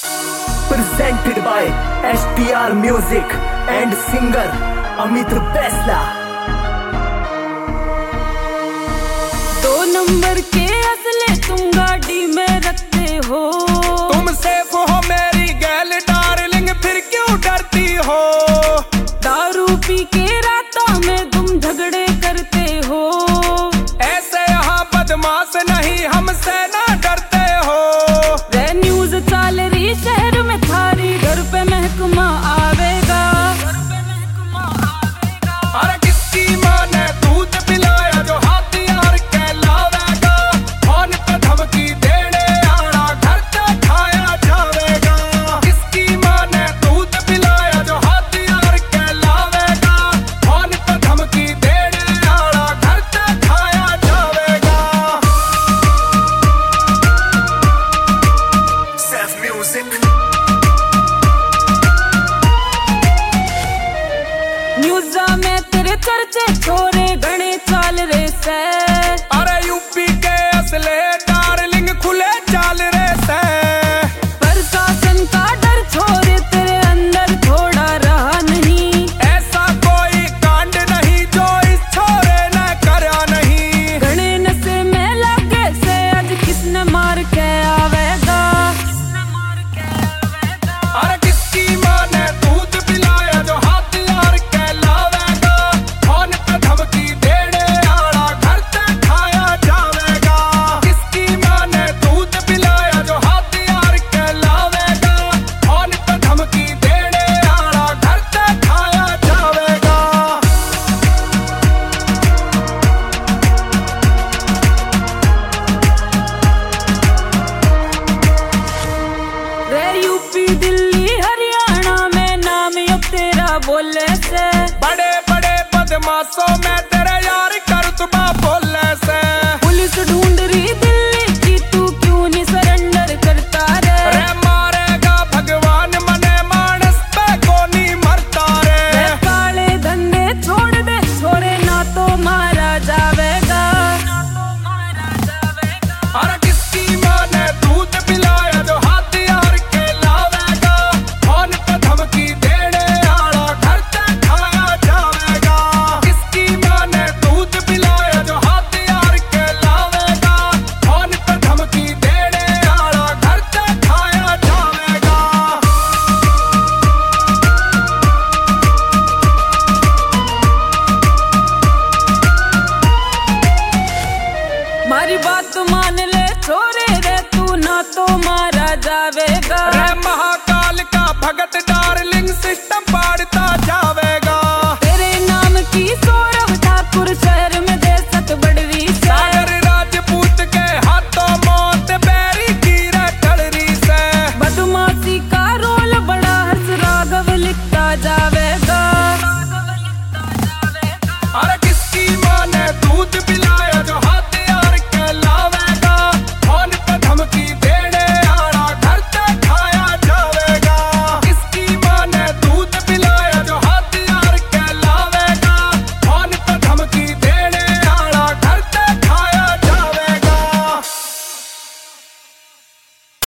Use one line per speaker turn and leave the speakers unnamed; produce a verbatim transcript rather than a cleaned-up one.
Presented by S T R Music and singer Amit Baisla।
दो number के असले तुम गाड़ी में रखते हो,
तुम सेफ हो मेरी गैल डार्लिंग, फिर क्यों डरती हो?
दारू पी के रातों में तुम झगड़े करते हो,
ऐसे यहाँ बदमाश नहीं हमसे ना डरते हो।
रे न्यूज़ चल रही शहर में थारी, घर पे महकमा आवेगा।
अरे किसकी माँ ने दूध पिलाया जो हथियार कहलावेगा? फोन पे धमकी देने आना घर पे खाया जावेगा। किसकी माँ ने दूध पिलाया जो हथियार कहलावेगा? फोन पे धमकी देने आना घर पे खाया जावेगा। Seth Music।
न्यूज़ा में तेरे चर्चे छोरे घने चाल रे से,
अरे यूपी के असले डार्लिंग खुले चाल रे से।
प्रशासन का डर छोरे तेरे अंदर थोड़ा रहा नहीं,
ऐसा कोई कांड नहीं जो इस छोरे ने करा नहीं।
घने नशे में लगे से आज किसने मार के आवेगा।
अरे किसकी माँ ने दूध पिलाया जो हथियार कहलावेगा? फोन पे धमकी देने आना घर पे खाया जावेगा। किसकी माँ ने दूध पिलाया जो हथियार कहलावेगा? फोन पे धमकी देने आना घर पे खाया जावेगा।
रे यूपी दिल्ली हरियाणा में नाम यो तेरा बोले से,
बड़े बड़े बदमाशों में तेरे यार करतबा बोले से।
पुलिस ढूंढ रही दिल्ली की, तू क्यों नहीं सरेंडर करता रे।
रे मारेगा भगवान मने मानस पे कोनी मरता रे।
रे काले धंधे छोड़ दे छोरे, ना तो मारा जावेगा।
अरे किसकी माँ ने दूध पिलाया जो हथियार कहलावेगा? फोन पे धमकी देने आना घर पे खाया जावेगा। किसकी माँ ने दूध पिलाया जो हथियार कहलावेगा? फोन पे धमकी देने आना घर पे खाया जावेगा।
मारी बात मान ले छोरे रे, तू ना तो मार